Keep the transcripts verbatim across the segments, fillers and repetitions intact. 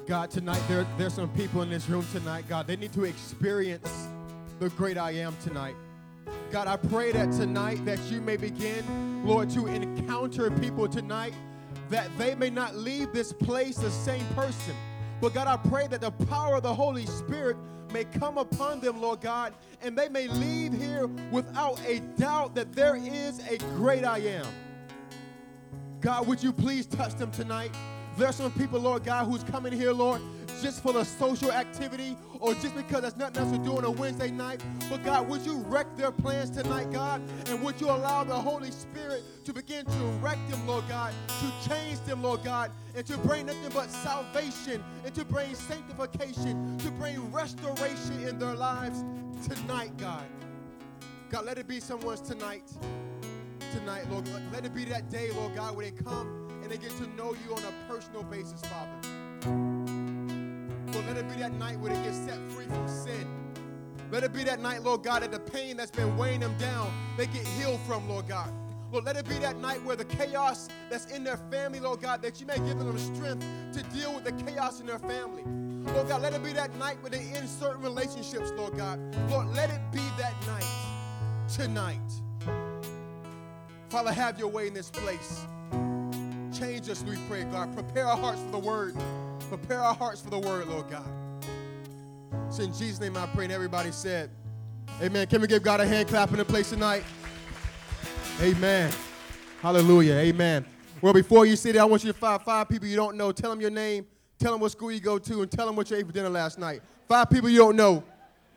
God, tonight, there, there's some people in this room tonight, God, they need to experience the great I am tonight. God, I pray that tonight that you may begin, Lord, to encounter people tonight, that they may not leave this place the same person. But God, I pray that the power of the Holy Spirit may come upon them, Lord God, and they may leave here without a doubt that there is a great I am. God, would you please touch them tonight? There are some people, Lord God, who's coming here, Lord, just for the social activity or just because there's nothing else to do on a Wednesday night. But God, would you wreck their plans tonight, God? And would you allow the Holy Spirit to begin to wreck them, Lord God, to change them, Lord God, and to bring nothing but salvation and to bring sanctification, to bring restoration in their lives tonight, God. God, let it be someone's tonight, tonight, Lord. Let it be that day, Lord God, where they come and they get to know you on a personal basis, Father. Lord, let it be that night where they get set free from sin. Let it be that night, Lord God, that the pain that's been weighing them down, they get healed from, Lord God. Lord, let it be that night where the chaos that's in their family, Lord God, that you may give them the strength to deal with the chaos in their family. Lord God, let it be that night where they end certain relationships, Lord God. Lord, let it be that night, tonight. Father, have your way in this place. Change us, we pray, God. Prepare our hearts for the word. Prepare our hearts for the word, Lord God. So in Jesus' name I pray, and everybody said, amen. Can we give God a hand clap in the place tonight? Amen. Hallelujah. Amen. Well, before you sit there, I want you to find five people you don't know. Tell them your name. Tell them what school you go to, and tell them what you ate for dinner last night. Five people you don't know.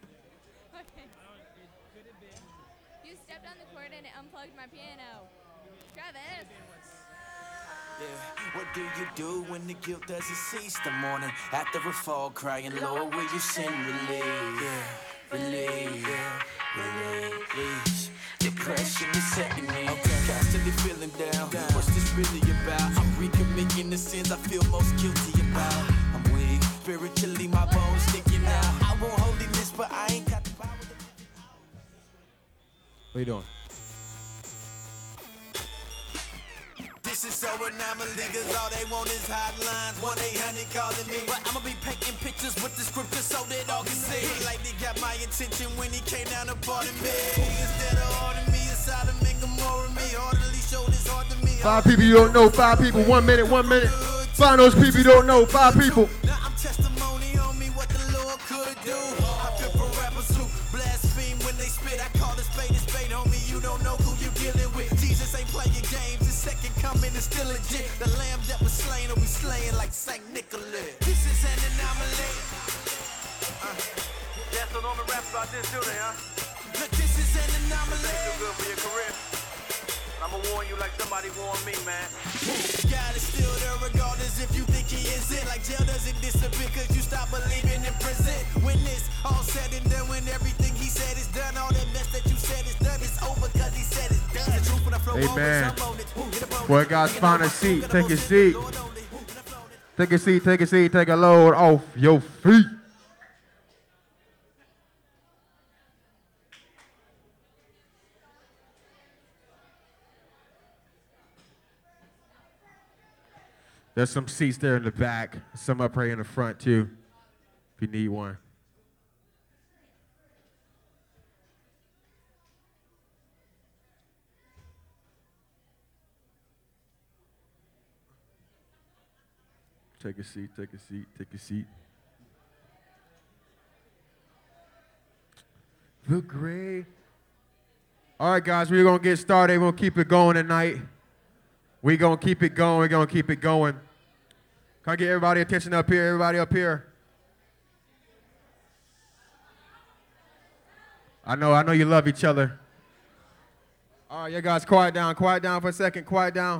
You stepped on the cord and it unplugged my piano. Travis. Yeah. What do you do when the guilt doesn't cease the morning after a fall, crying, Lord, will you send relief? Yeah, relief, yeah, relief. Depression is setting me, okay. Constantly feeling down. down. What's this really about? I'm recommitting the sins I feel most guilty about. I'm weak, spiritually my bones sticking out. I want holiness, but I ain't got the power to... What are you doing? This is so anomaly, cause all they want is hotlines, one eight hundred calling me. But I'ma be painting pictures with the scripture so that all can see. Like they got my attention when he came down to pardon me. Instead of ordering me, it's Sodom and Gomorrah me. Hardly showed his heart to me. Five people you don't know, five people, one minute, one minute. Find those people you don't know, five people. Now I'm testimony on me what the Lord could do. I feel for rappers who blaspheme when they spit. I call a spade a spade, homie, you don't know who you dealing with. Jesus ain't playing games, his second coming is still legit. The lamb that was slain will be slain like Saint Nicholas. This is an anomaly. Uh, yeah, so don't rap about this, do they, huh? Look, this is an anomaly. Too good for your career. I'ma warn you like somebody warned me, man. God is still there regardless if you think he is it. Like jail doesn't disappear cause you stop believing in prison. When it's all said and done, when everything he said is done, all that mess that you said is done, it's over cause he said it's done. The truth when I flow Amen. over, some it. Boy, guys, find a seat. Take a seat. Take a seat, take a seat, take a load off your feet. There's some seats there in the back, some up right in the front too, if you need one. Take a seat, take a seat, take a seat. The great. All right, guys, we're going to get started. We're going to keep it going tonight. We're going to keep it going. We're going to keep it going. Can I get everybody attention up here? Everybody up here. I know, I know you love each other. All right, you guys, quiet down. Quiet down for a second. Quiet down.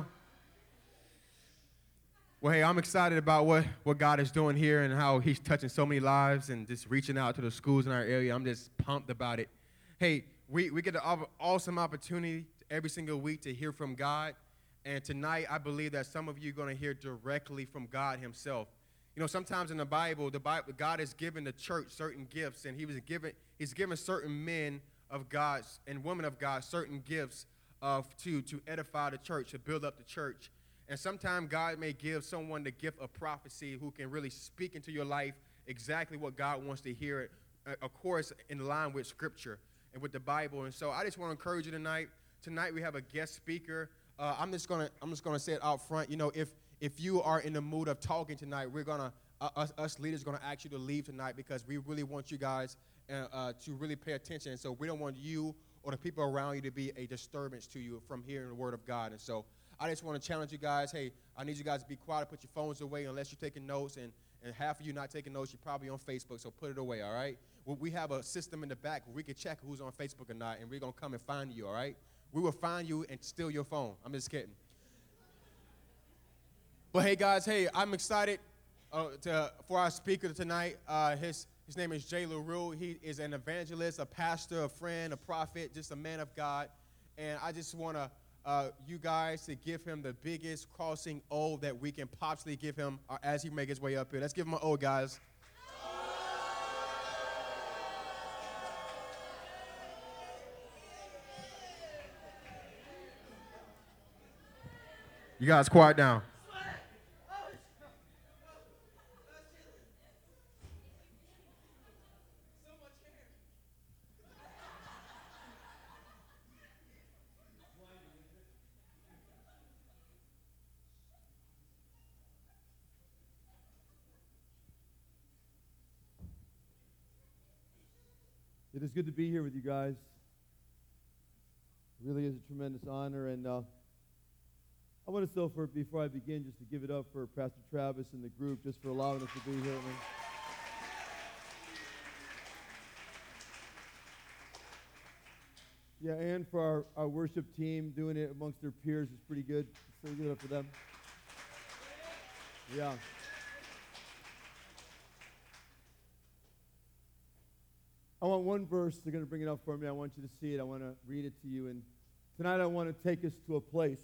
Well, hey, I'm excited about what, what God is doing here and how he's touching so many lives and just reaching out to the schools in our area. I'm just pumped about it. Hey, we, we get an awesome opportunity every single week to hear from God. And tonight, I believe that some of you are going to hear directly from God himself. You know, sometimes in the Bible, the Bible, God has given the church certain gifts, and he was given, he's given certain men of God and women of God certain gifts of, to, to edify the church, to build up the church. And sometimes God may give someone the gift of prophecy who can really speak into your life exactly what God wants to hear, uh, of course, in line with Scripture and with the Bible. And so I just want to encourage you tonight. Tonight we have a guest speaker. Uh, I'm just gonna I'm just gonna say it out front. You know, if if you are in the mood of talking tonight, we're gonna uh, us, us leaders gonna ask you to leave tonight because we really want you guys uh, uh, to really pay attention. And so we don't want you or the people around you to be a disturbance to you from hearing the Word of God. And so I just want to challenge you guys. Hey, I need you guys to be quiet, put your phones away unless you're taking notes. And, and half of you not taking notes, you're probably on Facebook, so put it away, all right? Well, we have a system in the back where we can check who's on Facebook or not, and we're going to come and find you, all right? We will find you and steal your phone. I'm just kidding. But, hey, guys, hey, I'm excited uh, to, for our speaker tonight. Uh, his, his name is Jay LaRue. He is an evangelist, a pastor, a friend, a prophet, just a man of God. And I just want to Uh, you guys to give him the biggest crossing O that we can possibly give him uh, as he makes his way up here. Let's give him an O, guys. You guys quiet down. It is good to be here with you guys. It really is a tremendous honor. And uh, I want to still, for, before I begin, just to give it up for Pastor Travis and the group, just for allowing us to be here. Man. Yeah, and for our, our worship team, doing it amongst their peers is pretty good. So give it up for them. Yeah. I want one verse. They're going to bring it up for me. I want you to see it. I want to read it to you. And tonight I want to take us to a place.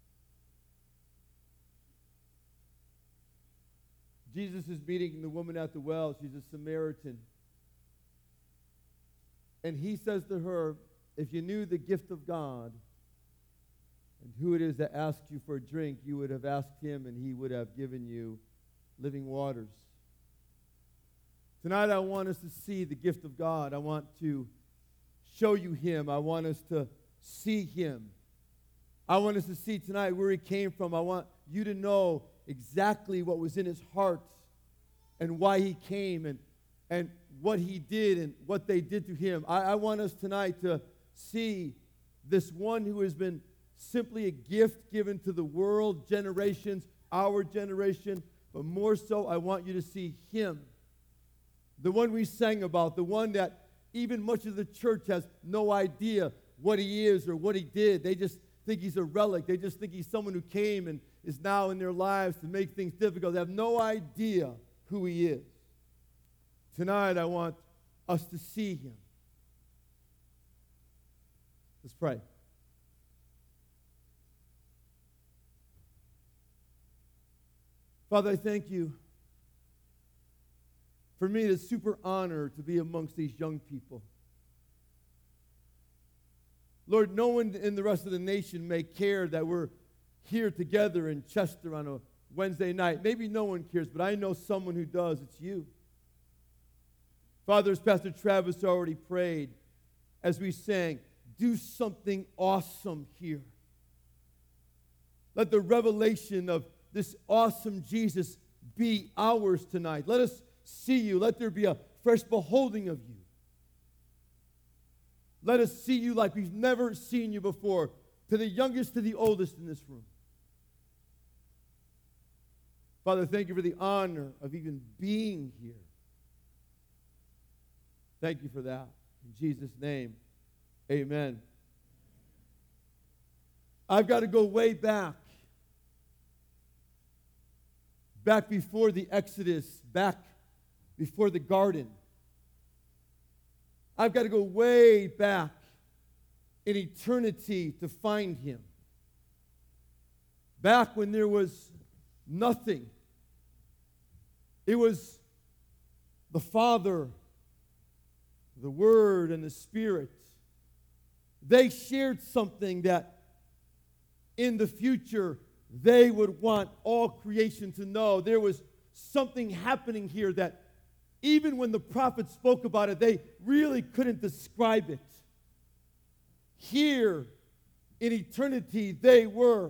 Jesus is meeting the woman at the well. She's a Samaritan. And he says to her, if you knew the gift of God and who it is that asked you for a drink, you would have asked him and he would have given you living waters. Tonight I want us to see the gift of God. I want to show you him. I want us to see him. I want us to see tonight where he came from. I want you to know exactly what was in his heart and why he came and, and what he did and what they did to him. I, I want us tonight to see this one who has been simply a gift given to the world, generations, our generation, but more so I want you to see him. The one we sang about, the one that even much of the church has no idea what he is or what he did. They just think he's a relic. They just think he's someone who came and is now in their lives to make things difficult. They have no idea who he is. Tonight, I want us to see him. Let's pray. Father, I thank you. For me, it's a super honor to be amongst these young people. Lord, no one in the rest of the nation may care that we're here together in Chester on a Wednesday night. Maybe no one cares, but I know someone who does. It's you. Father, as Pastor Travis already prayed, as we sang, do something awesome here. Let the revelation of this awesome Jesus be ours tonight. Let us see you. Let there be a fresh beholding of you. Let us see you like we've never seen you before, to the youngest to the oldest in this room. Father, thank you for the honor of even being here. Thank you for that. In Jesus' name, amen. I've got to go way back. Back before the Exodus, back before the garden. I've got to go way back in eternity to find him. Back when there was nothing. It was the Father, the Word, and the Spirit. They shared something that in the future they would want all creation to know there was something happening here that even when the prophets spoke about it, they really couldn't describe it. Here in eternity, they were.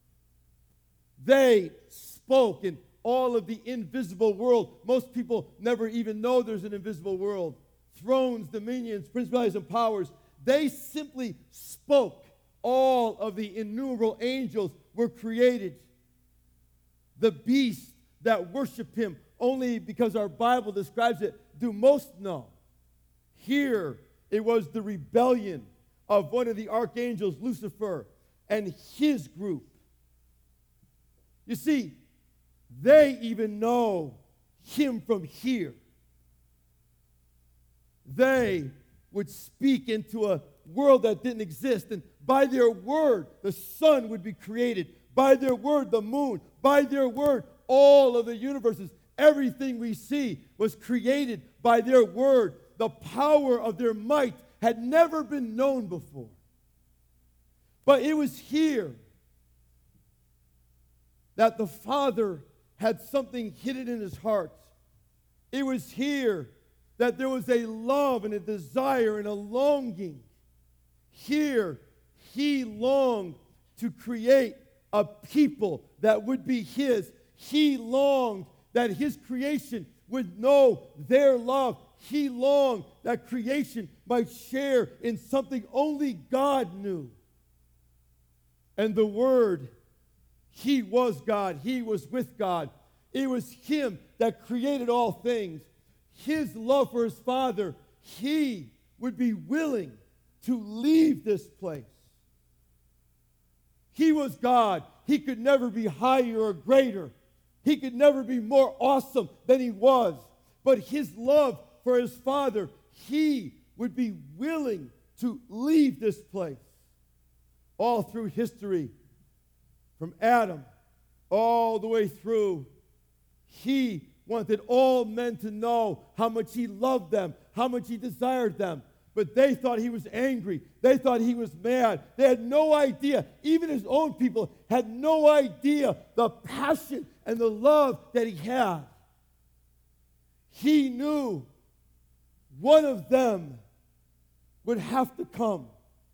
They spoke in all of the invisible world. Most people never even know there's an invisible world. Thrones, dominions, principalities, and powers. They simply spoke. All of the innumerable angels were created. The beasts that worship him, only because our Bible describes it, do most know. Here, it was the rebellion of one of the archangels, Lucifer, and his group. You see, they even know him from here. They would speak into a world that didn't exist, and by their word, the sun would be created. By their word, the moon. By their word, all of the universes. Everything we see was created by their word. The power of their might had never been known before. But it was here that the Father had something hidden in his heart. It was here that there was a love and a desire and a longing. Here, he longed to create a people that would be his. He longed that his creation would know their love. He longed that creation might share in something only God knew. And the Word, he was God. He was with God. It was him that created all things. His love for his Father, he would be willing to leave this place. He was God. He could never be higher or greater. He could never be more awesome than he was. But his love for his Father, he would be willing to leave this place. All through history, from Adam all the way through, he wanted all men to know how much he loved them, how much he desired them. But they thought he was angry. They thought he was mad. They had no idea. Even his own people had no idea the passion and the love that he had. He knew one of them would have to come.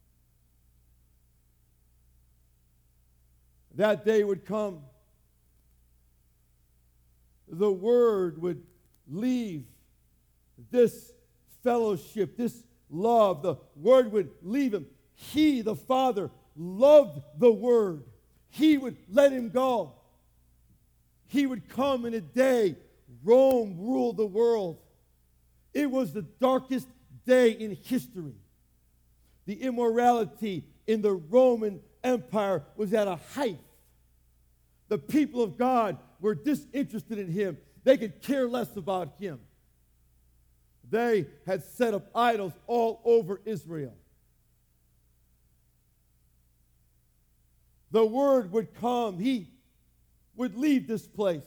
That day would come. The Word would leave this fellowship, this love. The Word would leave him. He, the Father, loved the Word. He would let him go. He would come in a day. Rome ruled the world. It was the darkest day in history. The immorality in the Roman Empire was at a height. The people of God were disinterested in him. They could care less about him. They had set up idols all over Israel. The Word would come. He would leave this place.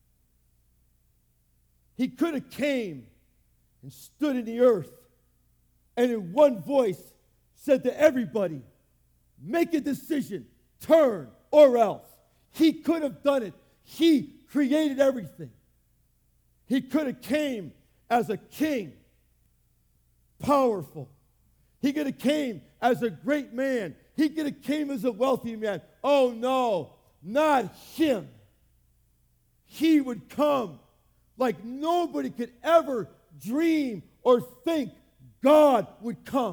He could have came and stood in the earth and in one voice said to everybody, make a decision, turn or else. He could have done it. He created everything. He could have came as a king, powerful. He could have came as a great man. He could have came as a wealthy man. Oh no, not him. He would come like nobody could ever dream or think God would come.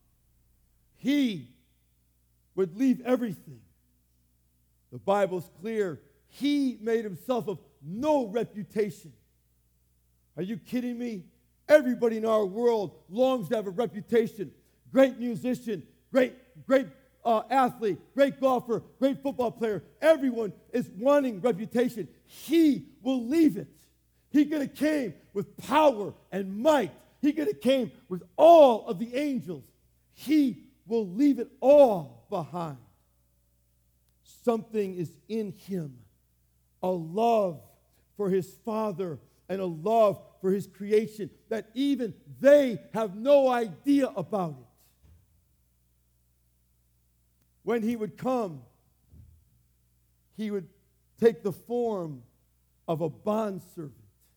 He would leave everything. The Bible's clear. He made himself of no reputation. Are you kidding me? Everybody in our world longs to have a reputation. Great musician, great, great uh, athlete, great golfer, great football player. Everyone is wanting reputation. He will leave it. He could have came with power and might. He could have came with all of the angels. He will leave it all behind. Something is in him. A love for his Father and a love for his creation that even they have no idea about it. When he would come, he would take the form of a bondservant.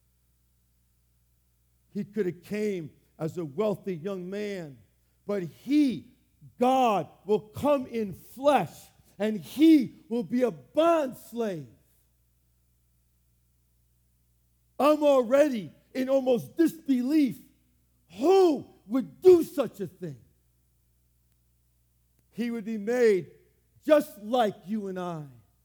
He could have came as a wealthy young man, but he, God, will come in flesh, and he will be a bond slave. I'm already in almost disbelief. Who would do such a thing? He would be made just like you and I.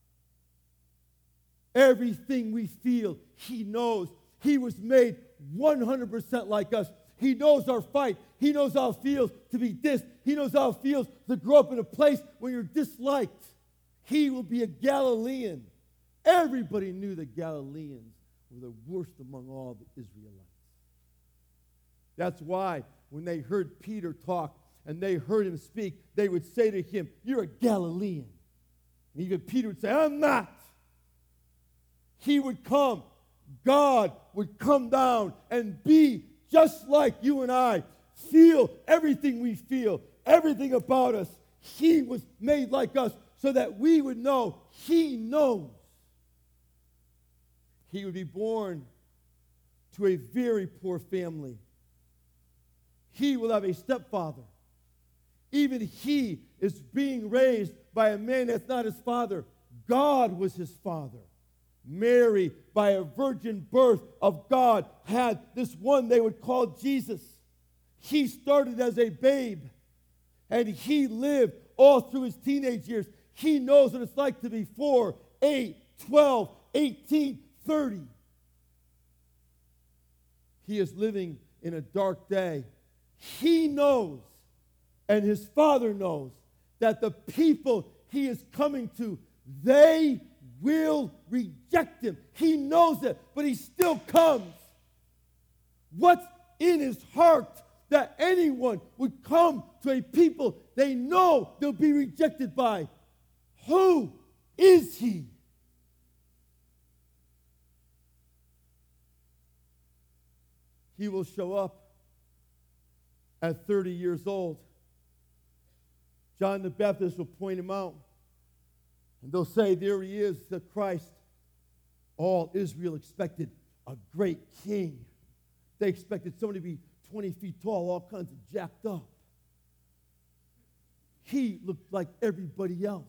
Everything we feel, he knows. He was made one hundred percent like us. He knows our fight. He knows how it feels to be dissed. He knows how it feels to grow up in a place where you're disliked. He will be a Galilean. Everybody knew the Galileans were the worst among all the Israelites. That's why when they heard Peter talk and they heard him speak, they would say to him, "You're a Galilean." And even Peter would say, "I'm not." He would come. God would come down and be just like you and I. Feel everything we feel, everything about us. He was made like us so that we would know he knows. He would be born to a very poor family. He will have a stepfather. Even he is being raised by a man that's not his father. God was his father. Mary, by a virgin birth of God, had this one they would call Jesus. He started as a babe, and he lived all through his teenage years. He knows what it's like to be four, eight, twelve, eighteen, thirty. He is living in a dark day. He knows, and his father knows, that the people he is coming to, they will reject him. He knows it, but he still comes. What's in his heart that anyone would come to a people they know they'll be rejected by? Who is he? He will show up at thirty years old. John the Baptist will point him out. And they'll say, "There he is, the Christ." All Israel expected a great king. They expected somebody to be twenty feet tall, all kinds of jacked up. He looked like everybody else.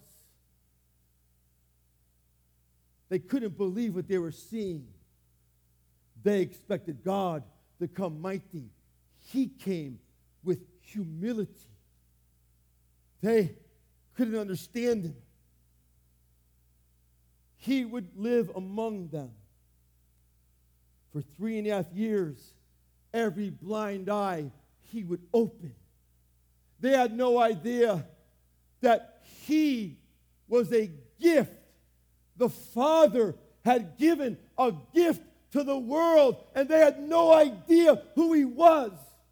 They couldn't believe what they were seeing. They expected God to come mighty. He came with humility. They couldn't understand him. He would live among them. For three and a half years, every blind eye he would open. They had no idea that he was a gift. The Father had given a gift to the world, and they had no idea who he was.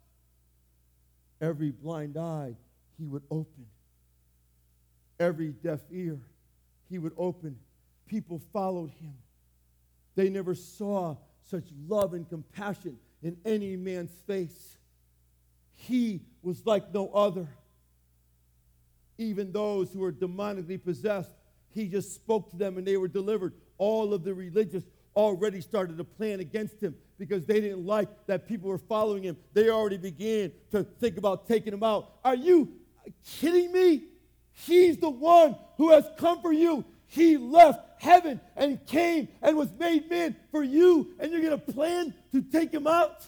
Every blind eye he would open. Every deaf ear he would open. People followed him. They never saw such love and compassion in any man's face. He was like no other. Even those who were demonically possessed, he just spoke to them and they were delivered. All of the religious already started to plan against him because they didn't like that people were following him. They already began to think about taking him out. Are you kidding me? He's the one who has come for you. He left heaven and came and was made man for you, and you're going to plan to take him out?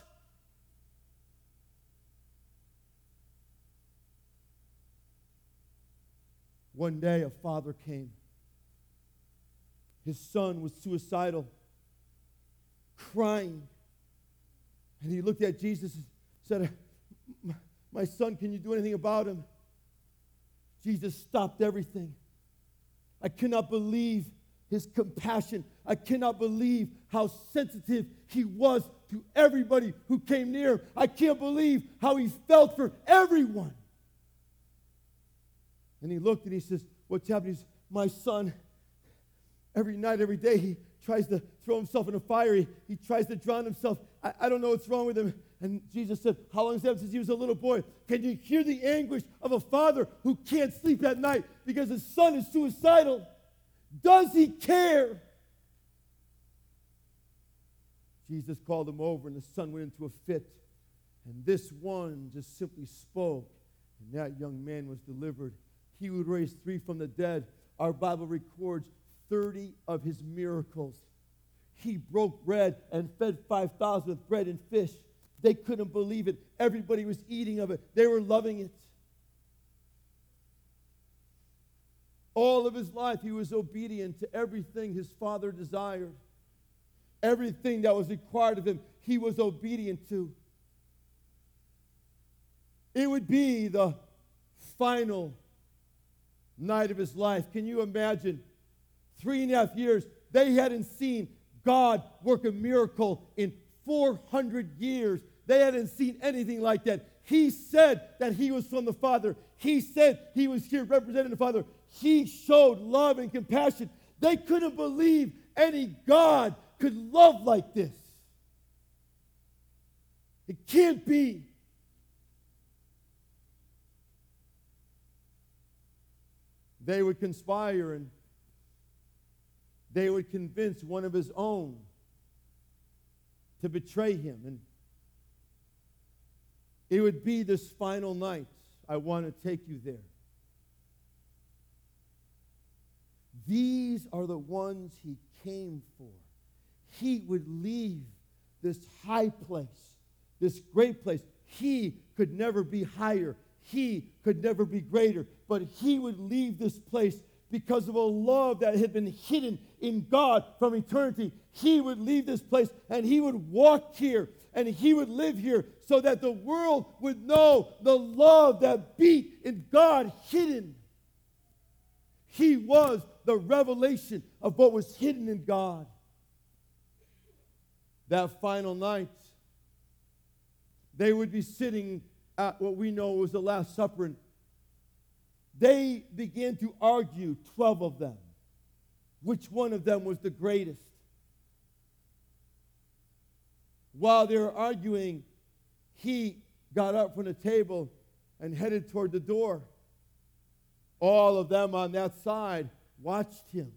One day a father came. His son was suicidal, crying. And he looked at Jesus and said, "My son, can you do anything about him?" Jesus stopped everything. I cannot believe his compassion. I cannot believe how sensitive he was to everybody who came near him. I can't believe how he felt for everyone. And he looked and he says, "What's happening?" He says, "My son, every night, every day, he tries to throw himself in a fire. He, he tries to drown himself. I, I don't know what's wrong with him." And Jesus said, "How long has it been since he was a little boy?" Can you hear the anguish of a father who can't sleep at night because his son is suicidal? Does he care? Jesus called him over, and the son went into a fit. And this one just simply spoke, and that young man was delivered. He would raise three from the dead. Our Bible records thirty of his miracles. He broke bread and fed five thousand with bread and fish. They couldn't believe it. Everybody was eating of it. They were loving it. All of his life, he was obedient to everything his father desired. Everything that was required of him, he was obedient to. It would be the final night of his life. Can you imagine? Three and a half years, they hadn't seen God work a miracle in four hundred years. They hadn't seen anything like that. He said that he was from the Father. He said he was here representing the Father. He showed love and compassion. They couldn't believe any God could love like this. It can't be. They would conspire and they would convince one of his own to betray him. And it would be this final night. I want to take you there. These are the ones he came for. He would leave this high place, this great place. He could never be higher. He could never be greater. But he would leave this place because of a love that had been hidden in God from eternity. He would leave this place and he would walk here and he would live here so that the world would know the love that beat in God hidden. He was the revelation of what was hidden in God. That final night, they would be sitting at what we know was the Last Supper. And they began to argue, twelve of them, which one of them was the greatest. While they were arguing, he got up from the table and headed toward the door. All of them on that side watched him.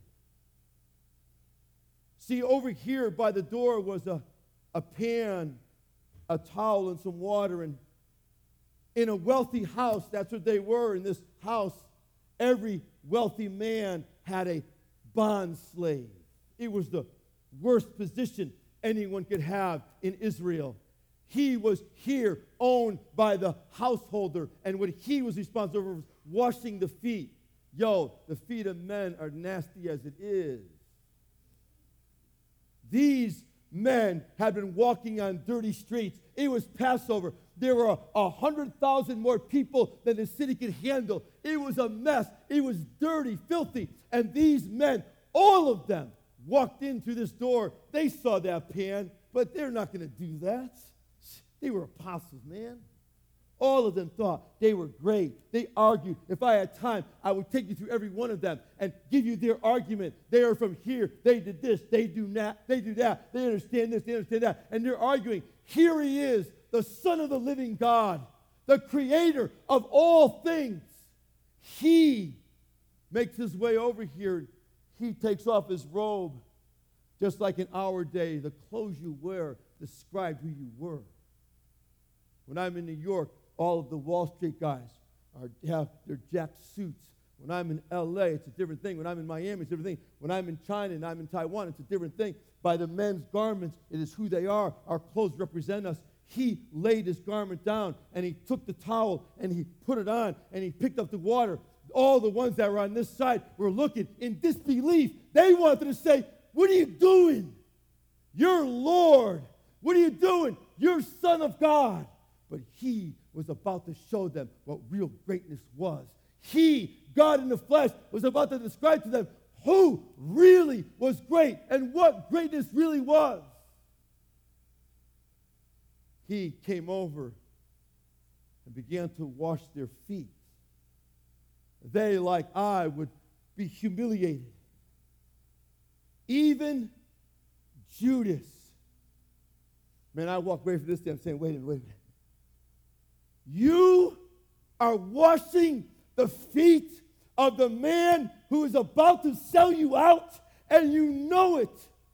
See, over here by the door was a, a pan, a towel, and some water. And in a wealthy house, that's what they were. In this house, every wealthy man had a bond slave. It was the worst position anyone could have in Israel. He was here owned by the householder, and what he was responsible for was washing the feet. Yo, the feet of men are nasty as it is. These men had been walking on dirty streets. It was Passover. There were a hundred thousand more people than the city could handle. It was a mess. It was dirty, filthy. And these men, all of them, walked in through this door. They saw that pan, but they're not going to do that. They were apostles, man. All of them thought they were great. They argued. If I had time, I would take you through every one of them and give you their argument. They are from here. They did this. They do that. They do that. They understand this. They understand that. And they're arguing. Here he is, the Son of the living God, the creator of all things. He makes his way over here. He takes off his robe. Just like in our day, the clothes you wear describe who you were. When I'm in New York, all of the Wall Street guys are, have their jack suits. When I'm in L A, it's a different thing. When I'm in Miami, it's a different thing. When I'm in China and I'm in Taiwan, it's a different thing. By the men's garments, it is who they are. Our clothes represent us. He laid his garment down, and he took the towel, and he put it on, and he picked up the water. All the ones that were on this side were looking in disbelief. They wanted to say, what are you doing? You're Lord. What are you doing? You're Son of God. But he was about to show them what real greatness was. He, God in the flesh, was about to describe to them who really was great and what greatness really was. He came over and began to wash their feet. They, like I, would be humiliated. Even Judas. Man, I walk away from this day, I'm saying, wait a minute, wait a minute. You are washing the feet of the man who is about to sell you out, and you know it.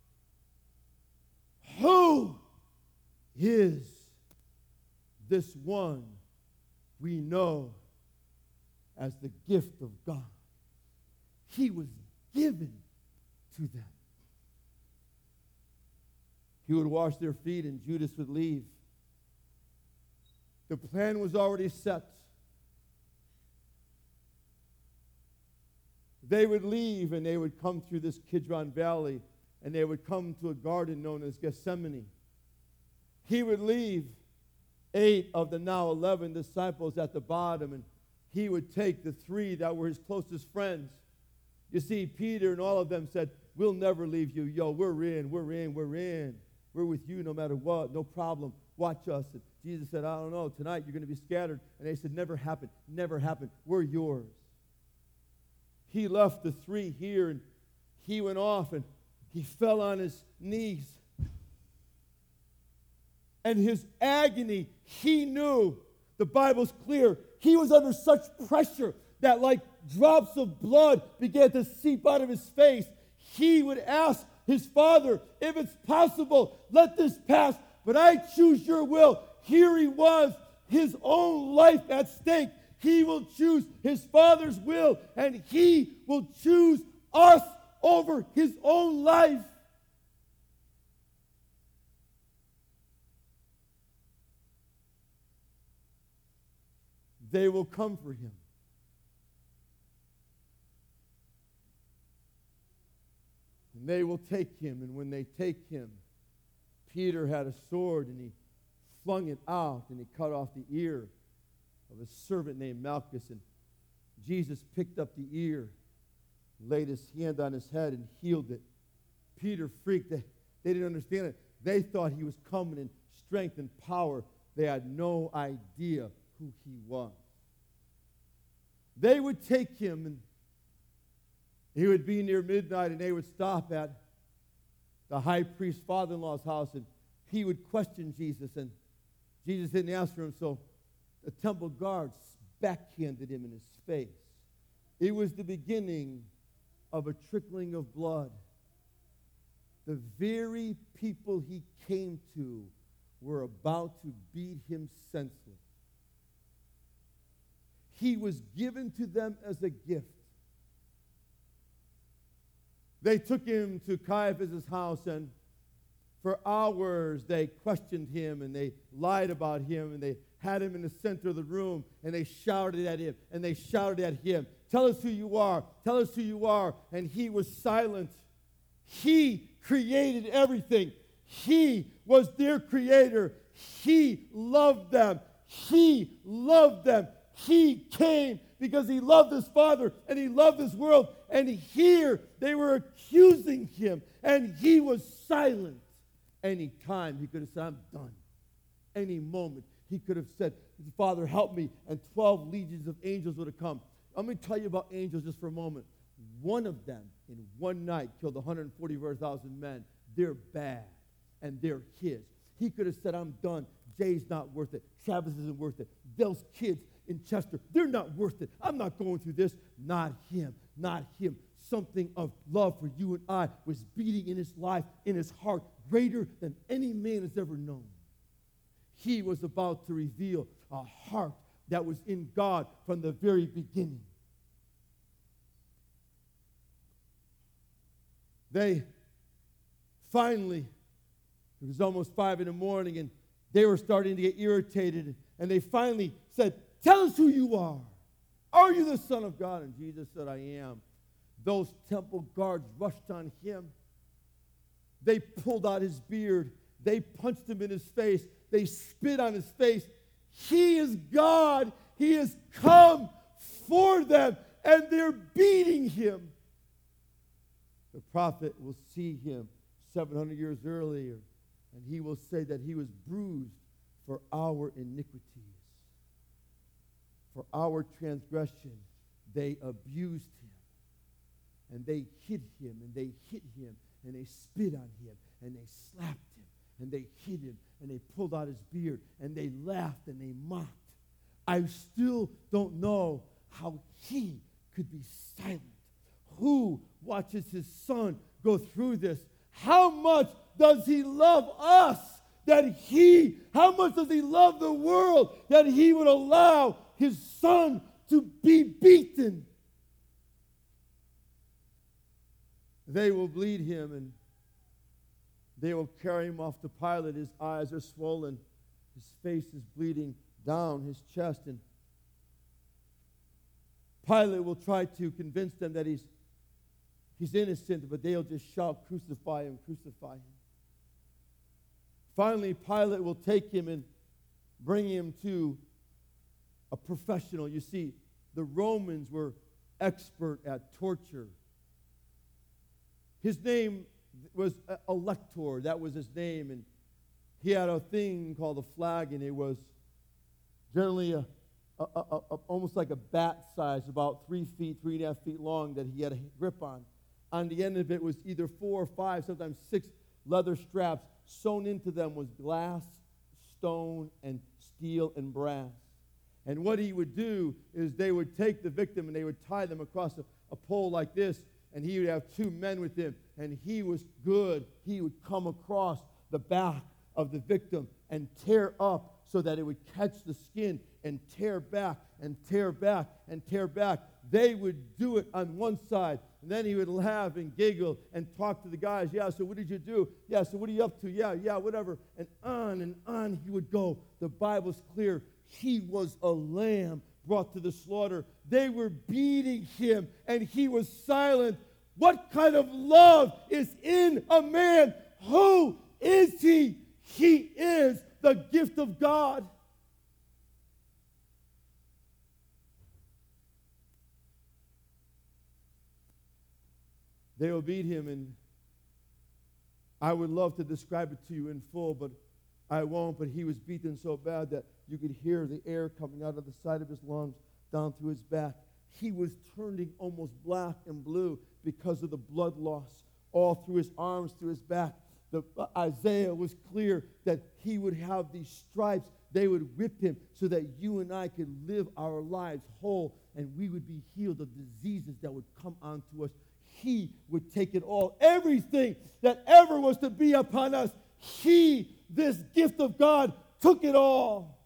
Who is this one we know as the gift of God? He was given to them. He would wash their feet and Judas would leave. The plan was already set. They would leave and they would come through this Kidron Valley and they would come to a garden known as Gethsemane. He would leave eight of the now eleven disciples at the bottom, and he would take the three that were his closest friends. You see, Peter and all of them said, we'll never leave you. Yo, we're in, we're in, we're in. We're with you no matter what, no problem. Watch us. And Jesus said, I don't know, tonight you're going to be scattered. And they said, never happened, never happened. We're yours. He left the three here, and he went off, and he fell on his knees. And his agony, he knew, the Bible's clear, he was under such pressure that like drops of blood began to seep out of his face. He would ask his Father, if it's possible, let this pass, but I choose your will. Here he was, his own life at stake. He will choose his Father's will, and he will choose us over his own life. They will come for him. And they will take him, and when they take him, Peter had a sword, and he flung it out, and he cut off the ear of a servant named Malchus. And Jesus picked up the ear, laid his hand on his head, and healed it. Peter freaked. They, they didn't understand it. They thought he was coming in strength and power. They had no idea who he was. They would take him, and he would be near midnight, and they would stop at the high priest's father-in-law's house, and he would question Jesus, and Jesus didn't answer him, so the temple guards backhanded him in his face. It was the beginning of a trickling of blood. The very people he came to were about to beat him senseless. He was given to them as a gift. They took him to Caiaphas' house, and for hours they questioned him, and they lied about him, and they had him in the center of the room, and they shouted at him, and they shouted at him, tell us who you are, tell us who you are, and he was silent. He created everything. He was their creator. He loved them. He loved them. He came because he loved his Father and he loved this world. And here they were accusing him, and he was silent. Any time he could have said, I'm done. Any moment he could have said, Father, help me, and twelve legions of angels would have come. Let me tell you about angels just for a moment. One of them in one night killed one hundred forty-four thousand men. They're bad, and they're his. He could have said, I'm done. Jay's not worth it. Travis isn't worth it. Those kids in Chester, they're not worth it. I'm not going through this. Not him. Not him. Something of love for you and I was beating in his life, in his heart, greater than any man has ever known. He was about to reveal a heart that was in God from the very beginning. They finally, it was almost five in the morning, and they were starting to get irritated, and they finally said, tell us who you are. Are you the Son of God? And Jesus said, I am. Those temple guards rushed on him. They pulled out his beard. They punched him in his face. They spit on his face. He is God. He has come for them, and they're beating him. The prophet will see him seven hundred years earlier, and he will say that he was bruised for our iniquities. For our transgression, they abused him, and they hit him, and they hit him, and they spit on him, and they slapped him, and they hit him, and they pulled out his beard, and they laughed, and they mocked. I still don't know how he could be silent? Who watches his son go through this? How much does he love us that he, how much does he love the world that he would allow his son to be beaten? They will bleed him and they will carry him off to Pilate. His eyes are swollen. His face is bleeding down his chest. And Pilate will try to convince them that he's, he's innocent, but they'll just shout, crucify him, crucify him. Finally, Pilate will take him and bring him to a professional. You see, the Romans were expert at torture. His name was Elector. That was his name. And he had a thing called a flagon. It was generally a, a, a, a, almost like a bat size, about three feet, three and a half feet long, that he had a grip on. On the end of it was either four or five, sometimes six leather straps. Sewn into them was glass, stone, and steel and brass. And what he would do is they would take the victim and they would tie them across a, a pole like this, and he would have two men with him, and he was good. He would come across the back of the victim and tear up so that it would catch the skin and tear back and tear back and tear back. They would do it on one side, and then he would laugh and giggle and talk to the guys. Yeah, so what did you do? Yeah, so what are you up to? Yeah, yeah, whatever. And on and on he would go. The Bible's clear. He was a lamb brought to the slaughter. They were beating him, and he was silent. What kind of love is in a man? Who is he? He is the gift of God. They will beat him, and I would love to describe it to you in full, but I won't. But he was beaten so bad that you could hear the air coming out of the side of his lungs down through his back. He was turning almost black and blue because of the blood loss all through his arms, through his back. The, uh, Isaiah was clear that he would have these stripes. They would whip him so that you and I could live our lives whole, and we would be healed of diseases that would come onto us. He would take it all. Everything that ever was to be upon us, he, this gift of God, took it all.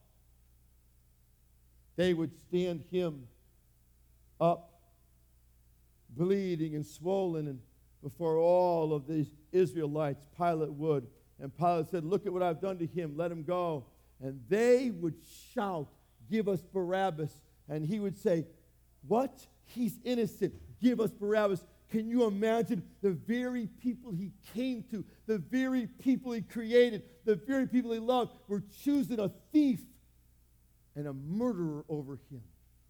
They would stand him up, bleeding and swollen, and before all of these Israelites, Pilate would. And Pilate said, look at what I've done to him. Let him go. And they would shout, give us Barabbas. And he would say, what? He's innocent. Give us Barabbas. Can you imagine the very people he came to, the very people he created, the very people he loved were choosing a thief and a murderer over him?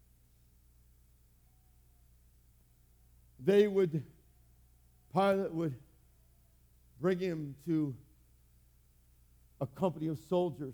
They would, Pilate would bring him to a company of soldiers.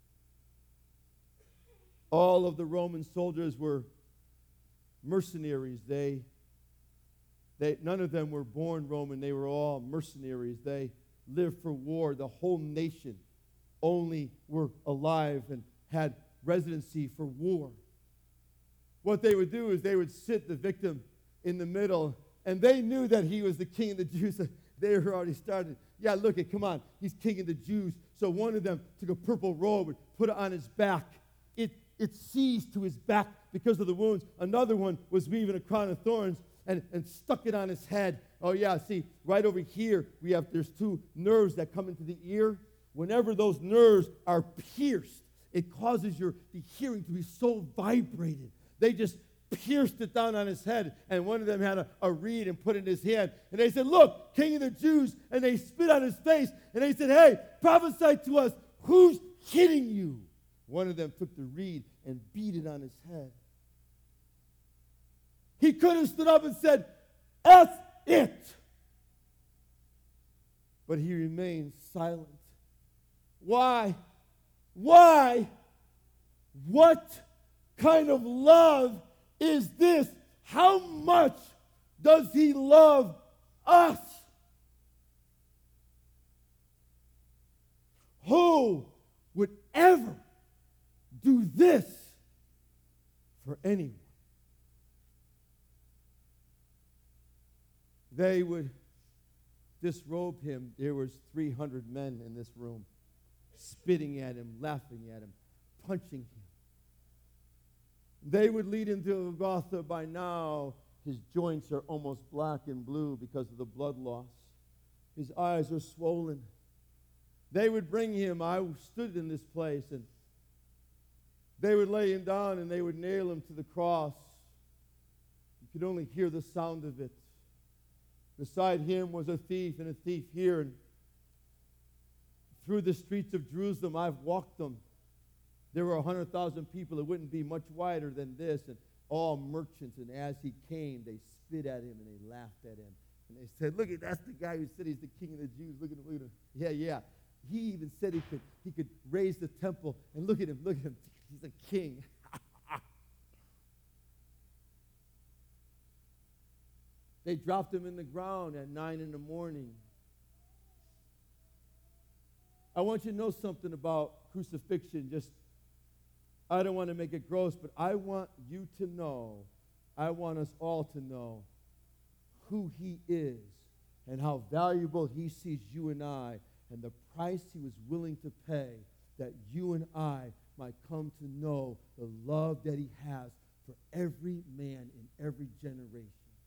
All of the Roman soldiers were mercenaries. They They, none of them were born Roman. They were all mercenaries. They lived for war. The whole nation only were alive and had residency for war. What they would do is they would sit the victim in the middle, and they knew that he was the king of the Jews. They were already started. Yeah, look it, come on. He's king of the Jews. So one of them took a purple robe and put it on his back. It, it seized to his back because of the wounds. Another one was weaving a crown of thorns And, and stuck it on his head. Oh yeah, see, right over here, we have, there's two nerves that come into the ear. Whenever those nerves are pierced, it causes your the hearing to be so vibrated. They just pierced it down on his head, and one of them had a, a reed and put it in his hand. And they said, look, King of the Jews, and they spit on his face, and they said, hey, prophesy to us, who's hitting you? One of them took the reed and beat it on his head. He could have stood up and said, F it. But he remained silent. Why? Why? What kind of love is this? How much does he love us? Who would ever do this for anyone? they would disrobe him. There was three hundred men in this room, spitting at him, laughing at him, punching him. They would lead him to Golgotha. By now, his joints are almost black and blue because of the blood loss. His eyes are swollen. They would bring him. I stood in this place, and they would lay him down, and they would nail him to the cross. You could only hear the sound of it. Beside him was a thief, and a thief here. And through the streets of Jerusalem, I've walked them. There were one hundred thousand people. It wouldn't be much wider than this, and all merchants. And as he came, they spit at him, and they laughed at him. And they said, look, at that's the guy who said he's the king of the Jews. Look at him, look at him. Yeah, yeah. He even said he could, he could raise the temple. And look at him, look at him. He's a king. They dropped him in the ground at nine in the morning. I want you to know something about crucifixion. Just, I don't want to make it gross, but I want you to know, I want us all to know who he is and how valuable he sees you and I and the price he was willing to pay that you and I might come to know the love that he has for every man in every generation.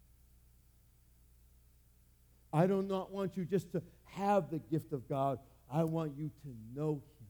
I do not want you just to have the gift of God. I want you to know him.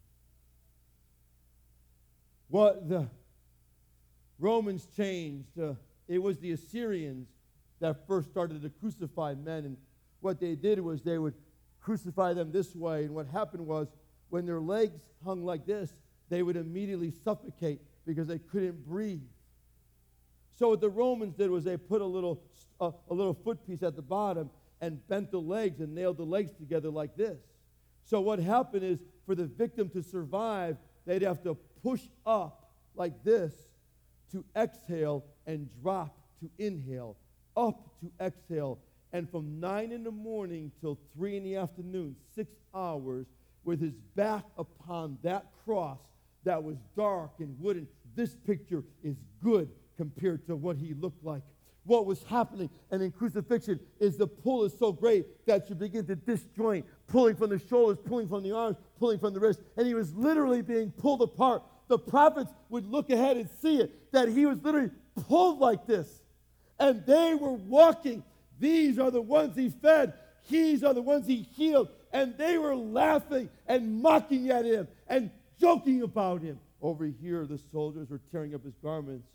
What the Romans changed, uh, it was the Assyrians that first started to crucify men. And what they did was they would crucify them this way. And what happened was when their legs hung like this, they would immediately suffocate because they couldn't breathe. So what the Romans did was they put a little, uh, a little foot piece at the bottom and bent the legs and nailed the legs together like this. So what happened is for the victim to survive, they'd have to push up like this to exhale and drop to inhale, up to exhale. And from nine in the morning till three in the afternoon, six hours, with his back upon that cross that was dark and wooden. This picture is good compared to what he looked like. What was happening and in crucifixion is the pull is so great that you begin to disjoint, pulling from the shoulders, pulling from the arms, pulling from the wrist, and he was literally being pulled apart. The prophets would look ahead and see it, that he was literally pulled like this, and they were walking. These are the ones he fed. These are the ones he healed, and they were laughing and mocking at him and joking about him. Over here, the soldiers were tearing up his garments.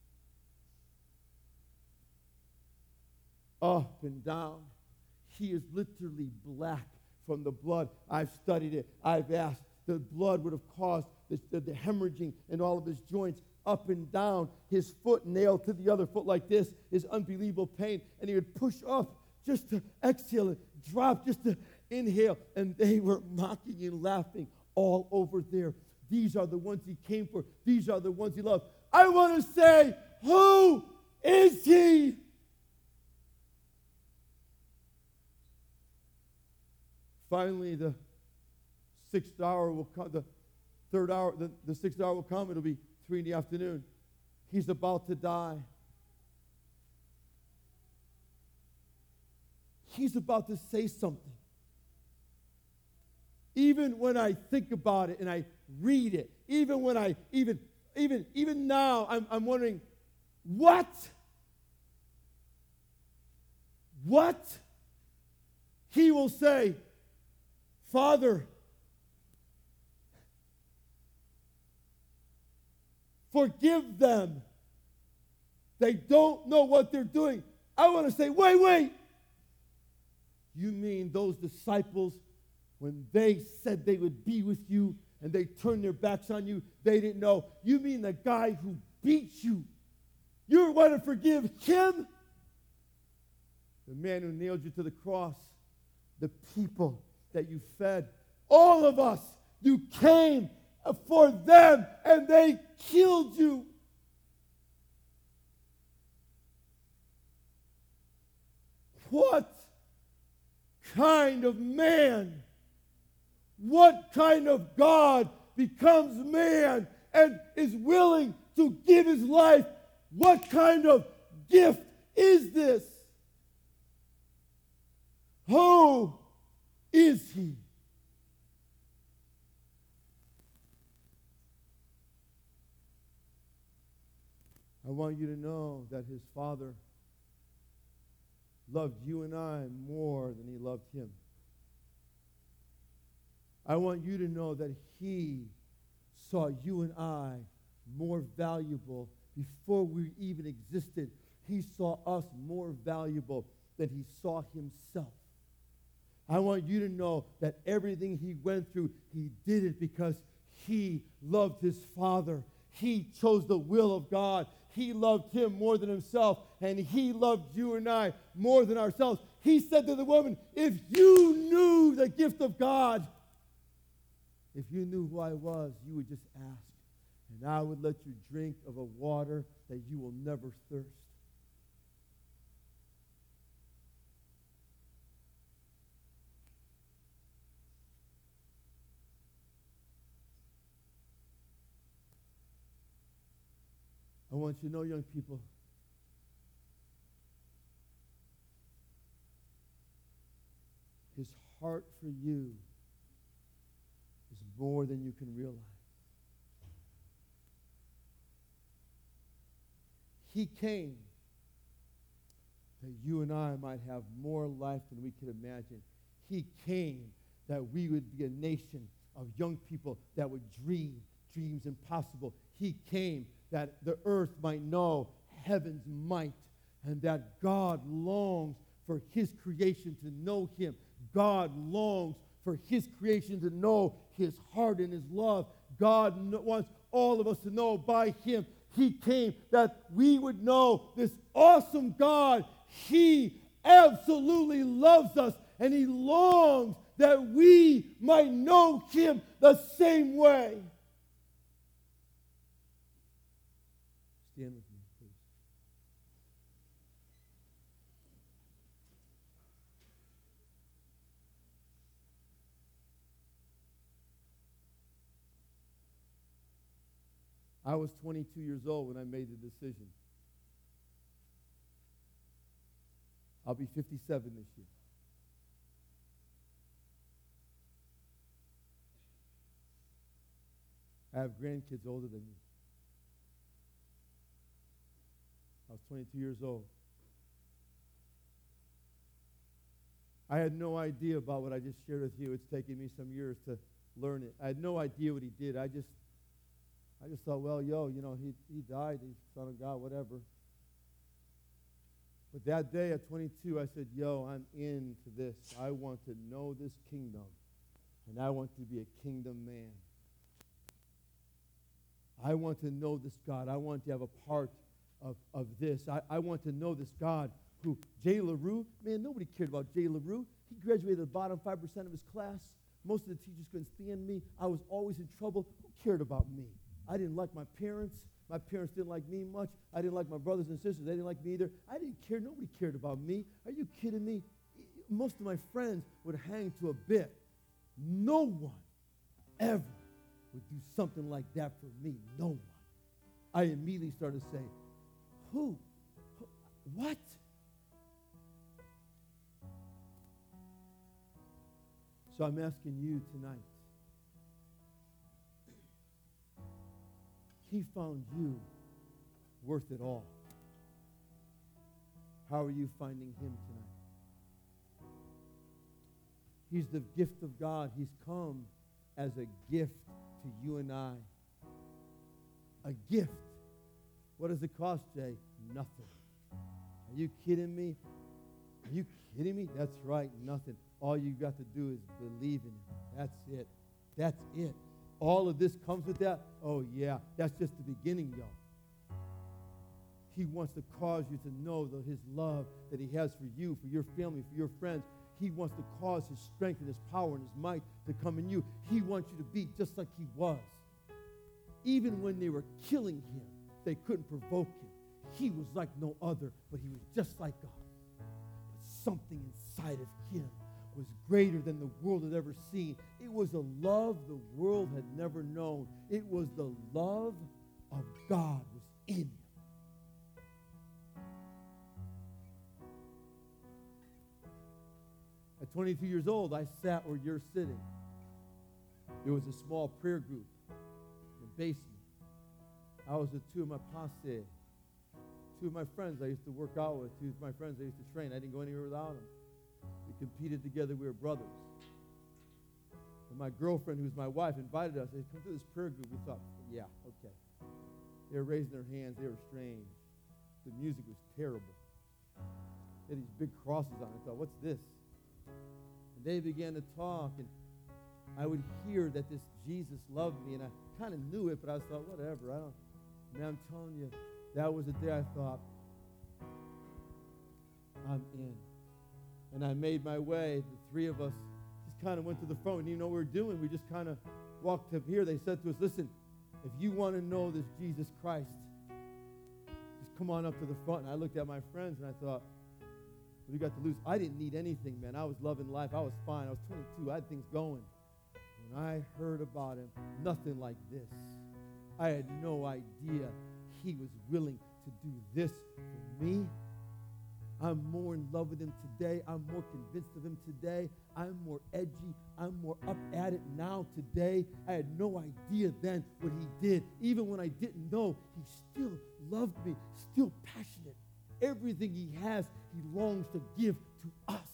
Up and down. He is literally black from the blood. I've studied it. I've asked. The blood would have caused the, the, the hemorrhaging in all of his joints up and down. His foot nailed to the other foot like this is unbelievable pain. And he would push up just to exhale and drop, just to inhale. And they were mocking and laughing all over there. These are the ones he came for. These are the ones he loved. I want to say, who is he? Finally, the sixth hour will come, the third hour, the, the sixth hour will come. It'll be three in the afternoon. He's about to die. He's about to say something. Even when I think about it and I read it, even when I, even, even, even now, I'm, I'm wondering, what? What? He will say, Father, forgive them. They don't know what they're doing. I want to say, wait, wait. You mean those disciples, when they said they would be with you and they turned their backs on you, they didn't know. You mean the guy who beat you? You want to forgive him? The man who nailed you to the cross, the people that you fed, all of us, you came for them and they killed you. What kind of man, what kind of God becomes man and is willing to give his life? What kind of gift is this? Who is he? I want you to know that his Father loved you and I more than he loved him. I want you to know that he saw you and I more valuable before we even existed. He saw us more valuable than he saw himself. I want you to know that everything he went through, he did it because he loved his Father. He chose the will of God. He loved him more than himself, and he loved you and I more than ourselves. He said to the woman, if you knew the gift of God, if you knew who I was, you would just ask, and I would let you drink of a water that you will never thirst. I want you to know, young people, his heart for you is more than you can realize. He came that you and I might have more life than we could imagine. He came that we would be a nation of young people that would dream dreams impossible. He came that the earth might know heaven's might, and that God longs for his creation to know him. God longs for his creation to know his heart and his love. God wants all of us to know by him. He came that we would know this awesome God. He absolutely loves us, and he longs that we might know him the same way. Stand with me, please. I was twenty-two years old when I made the decision. I'll be fifty-seven this year. I have grandkids older than me. I was twenty-two years old. I had no idea about what I just shared with you. It's taken me some years to learn it. I had no idea what he did. I just I just thought, well, yo, you know, he he died, he's the Son of God, whatever. But that day at twenty-two, I said, yo, I'm into this. I want to know this kingdom, and I want to be a kingdom man. I want to know this God. I want to have a part of, of this. I, I want to know this God who, Jay LaRue, man, nobody cared about Jay LaRue. He graduated the bottom five percent of his class. Most of the teachers couldn't stand me. I was always in trouble. Who cared about me? I didn't like my parents. My parents didn't like me much. I didn't like my brothers and sisters. They didn't like me either. I didn't care. Nobody cared about me. Are you kidding me? Most of my friends would hang to a bit. No one ever would do something like that for me. No one. I immediately started to say, who? Who? What? So I'm asking you tonight. He found you worth it all. How are you finding him tonight? He's the gift of God. He's come as a gift to you and I. A gift. What does it cost, Jay? Nothing. Are you kidding me? Are you kidding me? That's right, nothing. All you got to do is believe in him. That's it. That's it. All of this comes with that? Oh, yeah. That's just the beginning, y'all. He wants to cause you to know the, his love that he has for you, for your family, for your friends. He wants to cause his strength and his power and his might to come in you. He wants you to be just like he was. Even when they were killing him, they couldn't provoke him. He was like no other, but he was just like God. But something inside of him was greater than the world had ever seen. It was a love the world had never known. It was the love of God was in him. At twenty-two years old, I sat where you're sitting. It was a small prayer group in the basement. I was with two of my posse, two of my friends I used to work out with, two of my friends I used to train. I didn't go anywhere without them. We competed together. We were brothers. And my girlfriend, who's my wife, invited us. They come to this prayer group. We thought, yeah, okay. They were raising their hands. They were strange. The music was terrible. They had these big crosses on it. I thought, what's this? And they began to talk, and I would hear that this Jesus loved me, and I kind of knew it, but I thought, whatever. I don't. Man, I'm telling you, that was the day I thought, I'm in. And I made my way. The three of us just kind of went to the front. We didn't even know what we were doing. We just kind of walked up here. They said to us, listen, if you want to know this Jesus Christ, just come on up to the front. And I looked at my friends, and I thought, what do you got to lose? I didn't need anything, man. I was loving life. I was fine. I was twenty-two. I had things going. When I heard about him, nothing like this. I had no idea he was willing to do this for me. I'm more in love with him today. I'm more convinced of him today. I'm more edgy. I'm more up at it now today. I had no idea then what he did. Even when I didn't know, he still loved me, still passionate. Everything he has, he longs to give to us.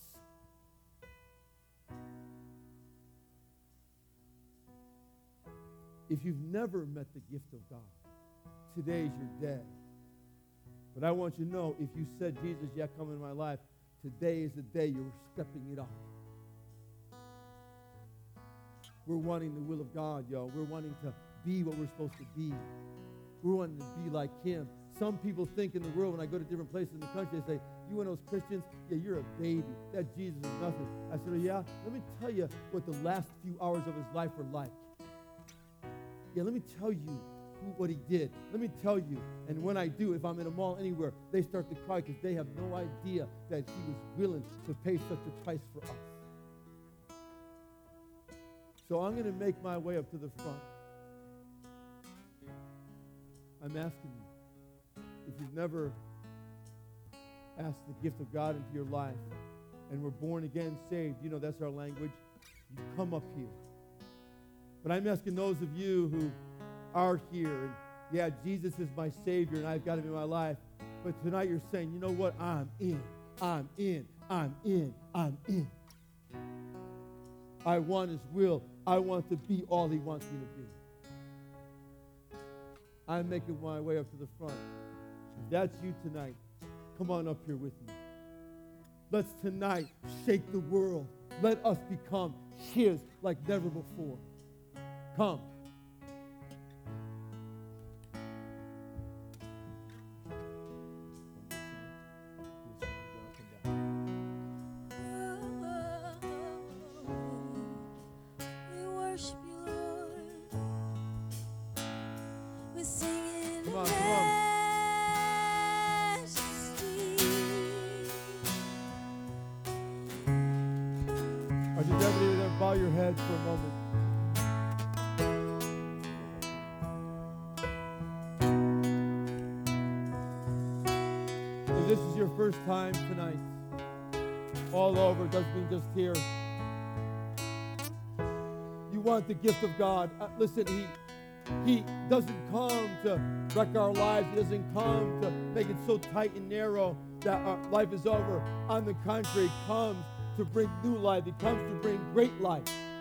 If you've never met the gift of God, today's your day. But I want you to know, if you said, Jesus, yeah, come in my life, today is the day you're stepping it up. We're wanting the will of God, yo. We're wanting to be what we're supposed to be. We're wanting to be like him. Some people think in the world, when I go to different places in the country, they say, you one of those Christians? Yeah, you're a baby. That Jesus is nothing. I said, oh, yeah? Let me tell you what the last few hours of his life were like. Yeah, let me tell you who, what he did. Let me tell you. And when I do, if I'm in a mall anywhere, they start to cry because they have no idea that he was willing to pay such a price for us. So I'm going to make my way up to the front. I'm asking you, if you've never asked the gift of God into your life and were born again, saved, you know that's our language, you come up here. But I'm asking those of you who are here, and yeah, Jesus is my Savior, and I've got him in my life. But tonight you're saying, you know what? I'm in. I'm in. I'm in. I'm in. I want his will. I want to be all he wants me to be. I'm making my way up to the front. If that's you tonight, come on up here with me. Let's tonight shake the world. Let us become his like never before. Come. We worship you, Lord. We're singing Come on, come on. Are you ready to bow your heads for a moment? If this is your first time tonight, all over, doesn't mean just here. You want the gift of God. Uh, listen, he, he doesn't come to wreck our lives. He doesn't come to make it so tight and narrow that our life is over. On the contrary, he comes to bring new life. He comes to bring great life.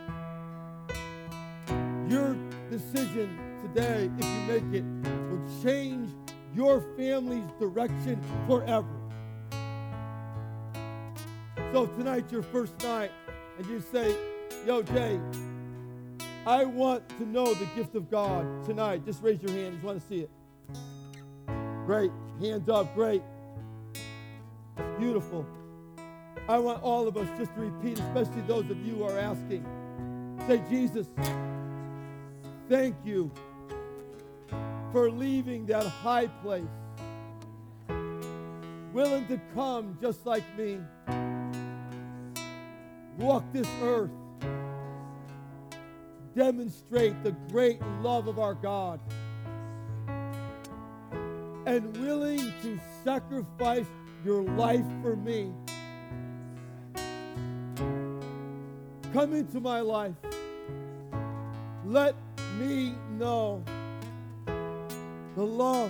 Your decision today, if you make it, will change your family's direction forever. So if tonight's your first night and you say, yo, Jay, I want to know the gift of God tonight. Just raise your hand. I just want to see it. Great. Hands up. Great. Beautiful. I want all of us just to repeat, especially those of you who are asking. Say, Jesus, thank you for leaving that high place, willing to come just like me, walk this earth, demonstrate the great love of our God, and willing to sacrifice your life for me. come into my life. Let me know the love,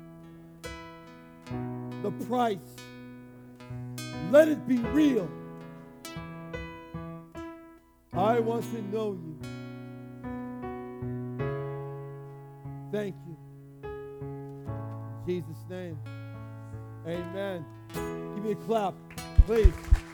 the price. Let it be real. I want to know you. Thank you. In Jesus' name. Amen. Give me a clap, please.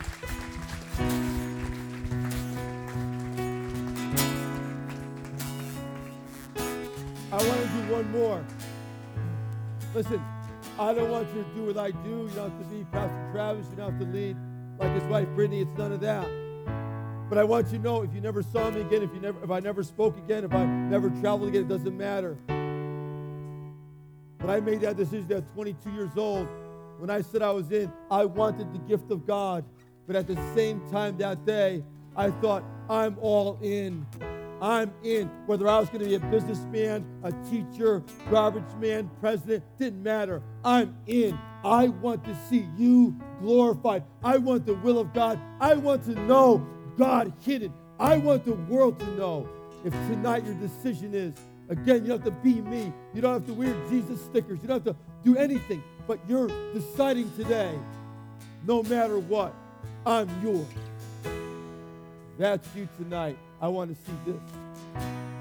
I want to do one more. Listen, I don't want you to do what I do. You don't have to be Pastor Travis. You don't have to lead like his wife Brittany. It's none of that. But I want you to know, if you never saw me again, if you never, if I never spoke again, if I never traveled again, it doesn't matter. When I made that decision at twenty-two years old, when I said I was in, I wanted the gift of God. But at the same time that day, I thought, I'm all in. I'm in. Whether I was going to be a businessman, a teacher, garbage man, president, didn't matter. I'm in. I want to see you glorified. I want the will of God. I want to know God hidden. I want the world to know. If tonight your decision is, again, you don't have to be me. You don't have to wear Jesus stickers. You don't have to do anything. But you're deciding today, no matter what, I'm yours. That's you tonight. I want to see this.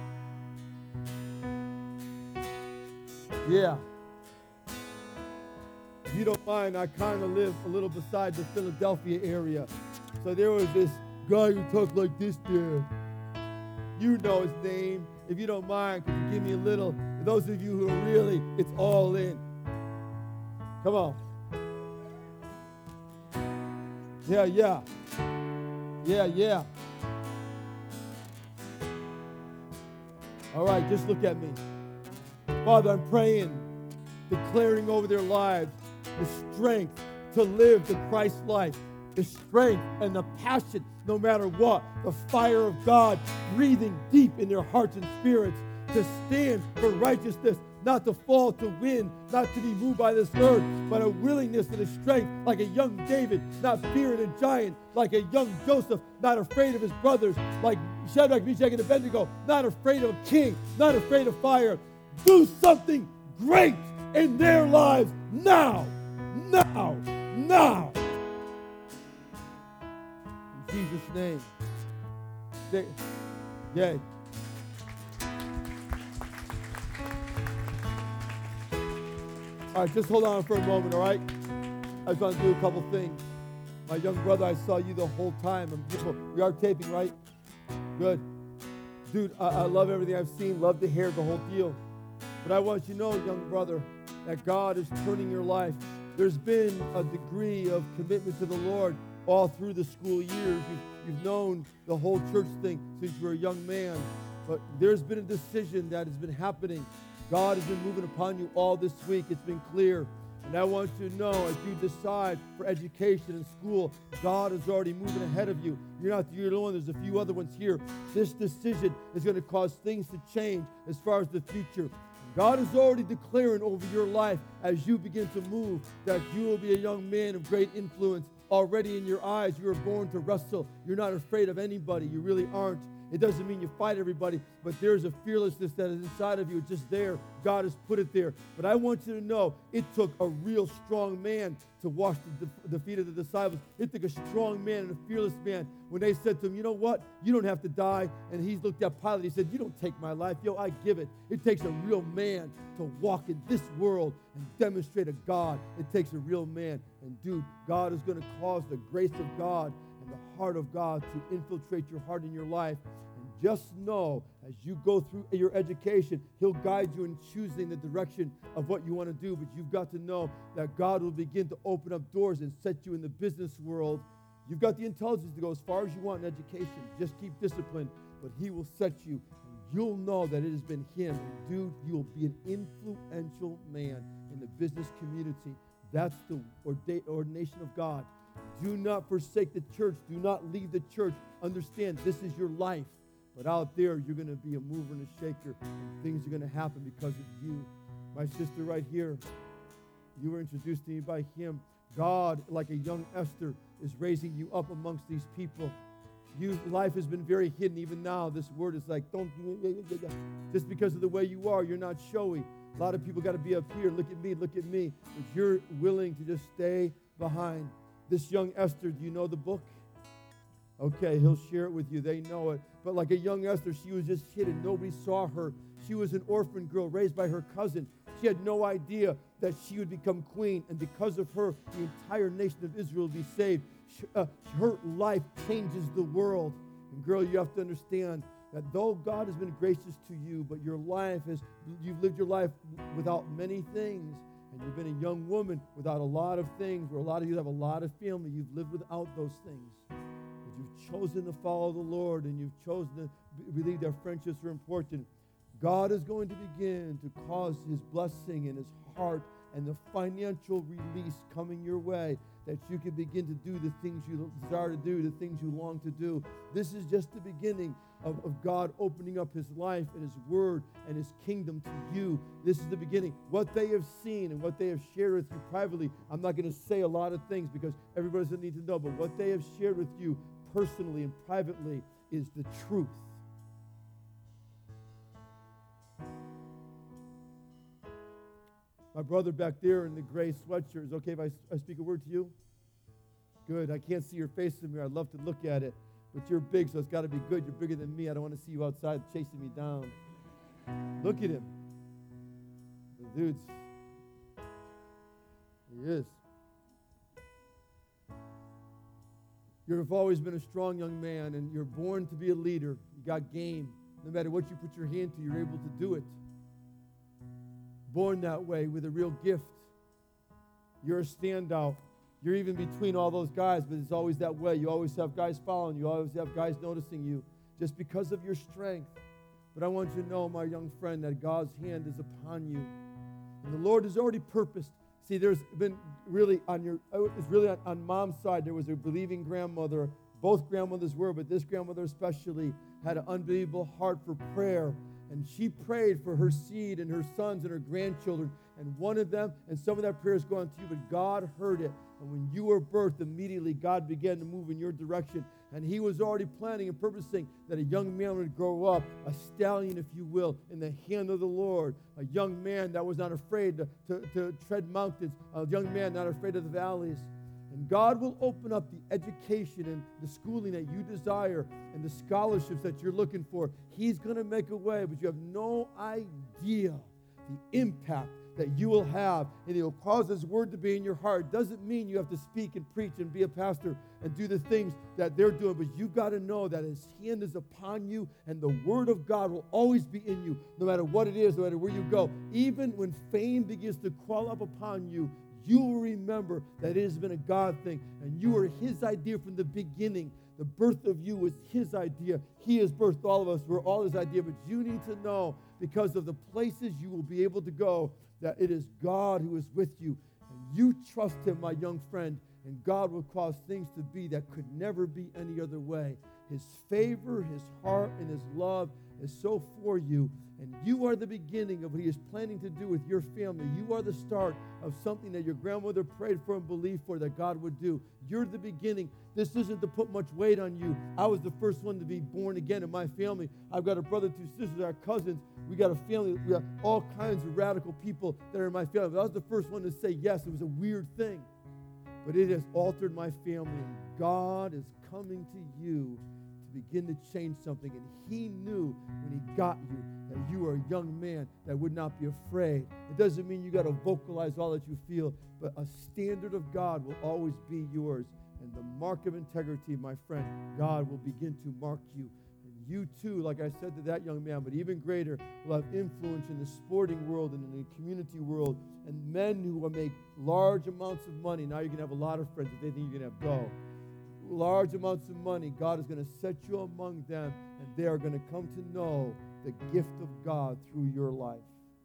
Yeah. If you don't mind, I kind of live a little beside the Philadelphia area. So there was this guy who talked like this there. You know his name. If you don't mind, could you give me a little? For those of you who are really, it's all in. Come on. Yeah, yeah. Yeah, yeah. All right, just look at me. Father, I'm praying, declaring over their lives the strength to live the Christ life, the strength and the passion, no matter what, the fire of God breathing deep in their hearts and spirits to stand for righteousness, not to fall to win, not to be moved by this earth, but a willingness and a strength like a young David, not fearing a giant, like a young Joseph, not afraid of his brothers, like Shadrach, Meshach, and Abednego, not afraid of a king, not afraid of fire. Do something great in their lives now, now, now. In Jesus' name. They, yay. All right, just hold on for a moment, all right? I just want to do a couple things. My young brother, I saw you the whole time. I'm, we are taping, right? Good. Dude, I, I love everything I've seen. Love the hair, the whole deal. But I want you to know, young brother, that God is turning your life. There's been a degree of commitment to the Lord all through the school years. You've, you've known the whole church thing since you were a young man. But there's been a decision that has been happening. God has been moving upon you all this week. It's been clear. And I want you to know, as you decide for education and school, God is already moving ahead of you. You're not the only one. There's a few other ones here. This decision is going to cause things to change as far as the future. God is already declaring over your life as you begin to move that you will be a young man of great influence. Already in your eyes, you were born to wrestle. You're not afraid of anybody. You really aren't. It doesn't mean you fight everybody, but there's a fearlessness that is inside of you. It's just there. God has put it there. But I want you to know it took a real strong man to wash the, the feet of the disciples. It took a strong man and a fearless man when they said to him, you know what? You don't have to die. And he looked at Pilate. He said, you don't take my life. Yo, I give it. It takes a real man to walk in this world and demonstrate a God. It takes a real man. And dude, God is going to cause the grace of God and the heart of God to infiltrate your heart and your life. And just know, as you go through your education, He'll guide you in choosing the direction of what you want to do. But you've got to know that God will begin to open up doors and set you in the business world. You've got the intelligence to go as far as you want in education. Just keep discipline, but He will set you. And you'll know that it has been Him. And dude, you'll be an influential man in the business community. That's the orda- ordination of God. Do not forsake the church. Do not leave the church. Understand, this is your life. But out there, you're going to be a mover and a shaker. And things are going to happen because of you. My sister right here, you were introduced to me by Him. God, like a young Esther, is raising you up amongst these people. You, life has been very hidden. Even now, this word is like, don't, just because of the way you are, you're not showy. A lot of people got to be up here. Look at me, look at me. But you're willing to just stay behind. This young Esther, do you know the book? Okay, he'll share it with you. They know it. But like a young Esther, she was just hidden. Nobody saw her. She was an orphan girl raised by her cousin. She had no idea that she would become queen. And because of her, the entire nation of Israel would be saved. Uh, her life changes the world. And girl, you have to understand that though God has been gracious to you, but your life has, you've lived your life without many things. And you've been a young woman without a lot of things, where a lot of you have a lot of family. You've lived without those things. But you've chosen to follow the Lord, and you've chosen to believe that friendships are important. God is going to begin to cause His blessing in His heart and the financial release coming your way, that you can begin to do the things you desire to do, the things you long to do. This is just the beginning of, of God opening up His life and His word and His kingdom to you. This is the beginning. What they have seen and what they have shared with you privately, I'm not going to say a lot of things because everybody doesn't need to know, but what they have shared with you personally and privately is the truth. My brother back there in the gray sweatshirt, is it okay if I, I speak a word to you? Good. I can't see your face in here. I'd love to look at it. But you're big, so it's got to be good. You're bigger than me. I don't want to see you outside chasing me down. Look at him. The dude's, he is. You've always been a strong young man, and you're born to be a leader. You got game. No matter what you put your hand to, you're able to do it. Born that way with a real gift. You're a standout. You're even between all those guys, but it's always that way. You always have guys following you. You always have guys noticing you just because of your strength. But I want you to know, my young friend, that God's hand is upon you. And the Lord has already purposed. See, there's been really on your, it's really on, on mom's side, there was a believing grandmother. Both grandmothers were, but this grandmother especially had an unbelievable heart for prayer. And she prayed for her seed and her sons and her grandchildren. And one of them, and some of that prayer is going to you, but God heard it. And when you were birthed, immediately God began to move in your direction. And He was already planning and purposing that a young man would grow up, a stallion, if you will, in the hand of the Lord. A young man that was not afraid to, to, to tread mountains. A young man not afraid of the valleys. And God will open up the education and the schooling that you desire and the scholarships that you're looking for. He's going to make a way, but you have no idea the impact that you will have. And He'll cause His word to be in your heart. Doesn't mean you have to speak and preach and be a pastor and do the things that they're doing, but you've got to know that His hand is upon you, and the word of God will always be in you, no matter what it is, no matter where you go. Even when fame begins to crawl up upon you, you will remember that it has been a God thing, and you were His idea from the beginning. The birth of you was His idea. He has birthed all of us. We're all His idea, but you need to know, because of the places you will be able to go, that it is God who is with you. And you trust Him, my young friend, and God will cause things to be that could never be any other way. His favor, His heart, and His love is so for you. And you are the beginning of what He is planning to do with your family. You are the start of something that your grandmother prayed for and believed for that God would do. You're the beginning. This isn't to put much weight on you. I was the first one to be born again in my family. I've got a brother, two sisters, our cousins. We got a family. We got all kinds of radical people that are in my family. But I was the first one to say yes. It was a weird thing. But it has altered my family. And God is coming to you to begin to change something. And He knew when He got you that you were a young man that would not be afraid. It doesn't mean you got to vocalize all that you feel, but a standard of God will always be yours. And the mark of integrity, my friend, God will begin to mark you. And you too, like I said to that young man, but even greater, will have influence in the sporting world and in the community world. And men who will make large amounts of money. Now you're going to have a lot of friends if they think you're going to have go. Large amounts of money. God is going to set you among them, and they are going to come to know the gift of God through your life.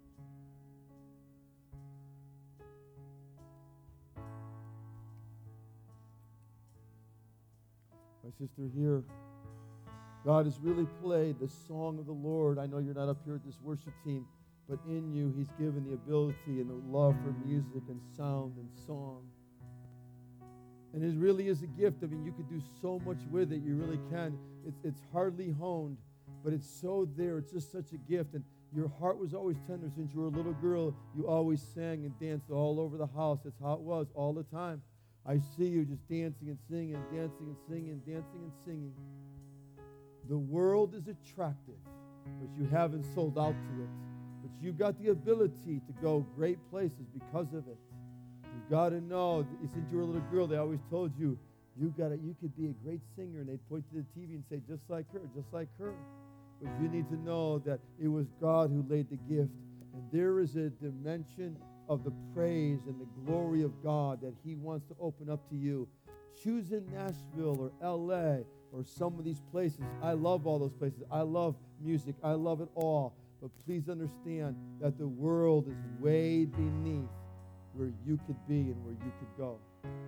My sister here, God has really played the song of the Lord. I know you're not up here at this worship team, but in you He's given the ability and the love for music and sound and song. And it really is a gift. I mean, you could do so much with it. You really can. It's, it's hardly honed, but it's so there. It's just such a gift. And your heart was always tender since you were a little girl. You always sang and danced all over the house. That's how it was all the time. I see you just dancing and singing, dancing and singing, dancing and singing. The world is attractive, but you haven't sold out to it. But you've got the ability to go great places because of it. You've got to know, since you were a little girl, they always told you, you got you could be a great singer, and they'd point to the T V and say, just like her, just like her. But you need to know that it was God who laid the gift. And there is a dimension of the praise and the glory of God that he wants to open up to you. Choosing Nashville or L A or some of these places. I love all those places. I love music. I love it all. But please understand that the world is way beneath where you could be and where you could go.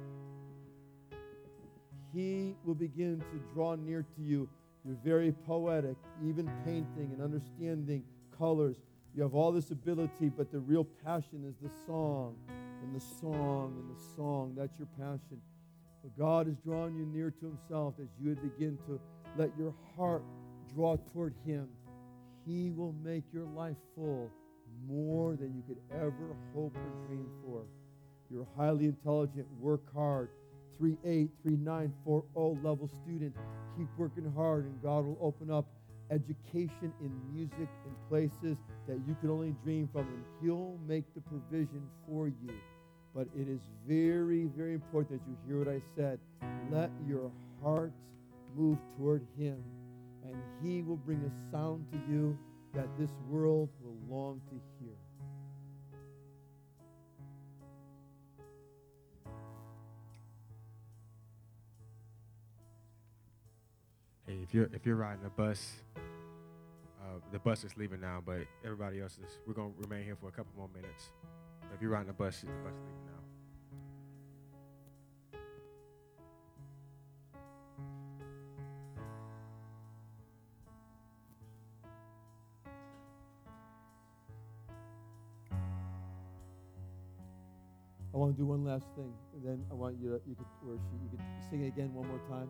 He will begin to draw near to you. You're very poetic, even painting and understanding colors. You have all this ability, but the real passion is the song and the song and the song. That's your passion. But God is drawing you near to himself as you begin to let your heart draw toward him. He will make your life full more than you could ever hope or dream for. You're highly intelligent. Work hard. three eight, three nine, four oh level student. Keep working hard, and God will open up education in music in places that you could only dream from, and he'll make the provision for you. But it is very, very important that you hear what I said. Let your heart move toward him, and he will bring a sound to you that this world will long to hear. Hey, if you're if you're riding a bus, uh, the bus is leaving now, but everybody else is. We're gonna remain here for a couple more minutes. If you're riding a bus, the bus is leaving now. I want to do one last thing, and then I want you to you could or she, you could sing it again one more time.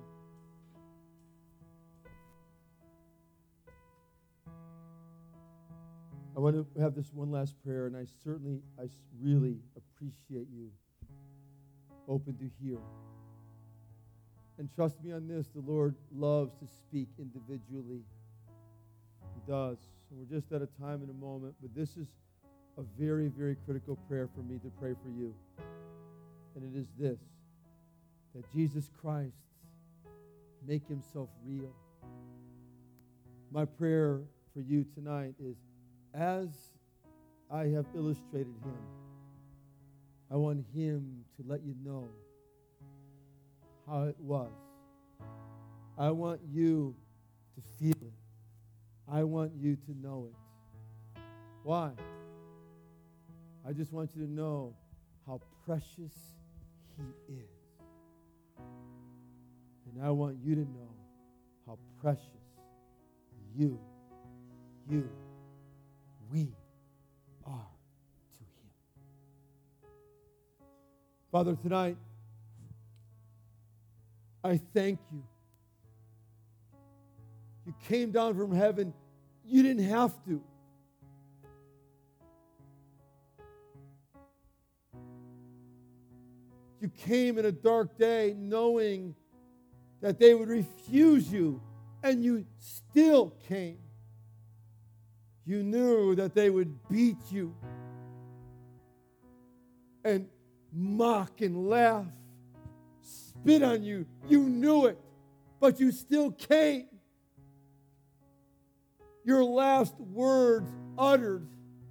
I want to have this one last prayer, and I certainly, I really appreciate you open to hear. And trust me on this, the Lord loves to speak individually. He does. And we're just at a time and a moment, but this is a very, very critical prayer for me to pray for you. And it is this, that Jesus Christ make himself real. My prayer for you tonight is, as I have illustrated him, I want him to let you know how it was. I want you to feel it. I want you to know it. Why? I just want you to know how precious he is. And I want you to know how precious you, you, we are to him. Father, tonight, I thank you. You came down from heaven. You didn't have to. You came in a dark day knowing that they would refuse you, and you still came. You knew that they would beat you and mock and laugh, spit on you. You knew it, but you still came. Your last words uttered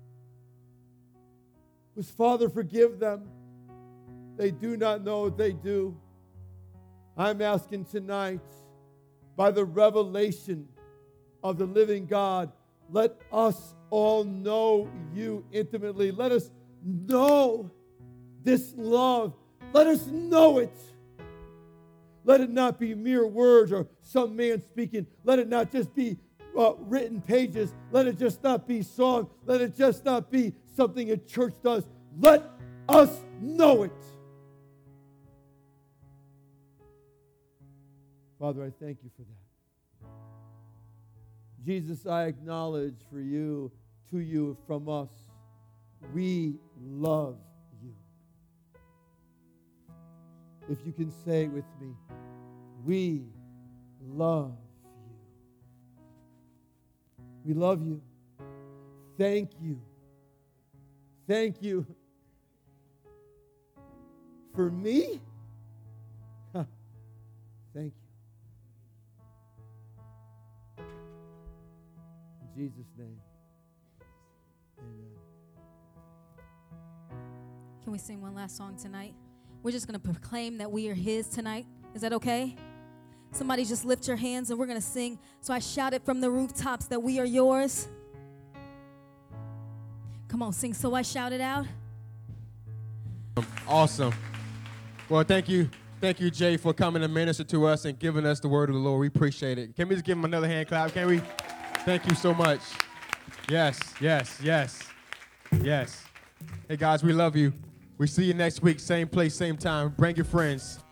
was, Father, forgive them. They do not know what they do. I'm asking tonight, by the revelation of the living God, let us all know you intimately. Let us know this love. Let us know it. Let it not be mere words or some man speaking. Let it not just be uh, written pages. Let it just not be song. Let it just not be something a church does. Let us know it. Father, I thank you for that. Jesus, I acknowledge for you, to you, from us, we love you. If you can say it with me, we love you. We love you. Thank you. Thank you. For me? Huh. Thank you. In Jesus' name, amen. Can we sing one last song tonight? We're just going to proclaim that we are his tonight. Is that okay? Somebody just lift your hands and we're going to sing. So I shouted from the rooftops that we are yours. Come on, sing. So I shouted out. Awesome. Well, thank you. Thank you, Jay, for coming to minister to us and giving us the word of the Lord. We appreciate it. Can we just give him another hand clap? Can we? Thank you so much. Yes, yes, yes, yes. Hey, guys, we love you. We see you next week, same place, same time. Bring your friends.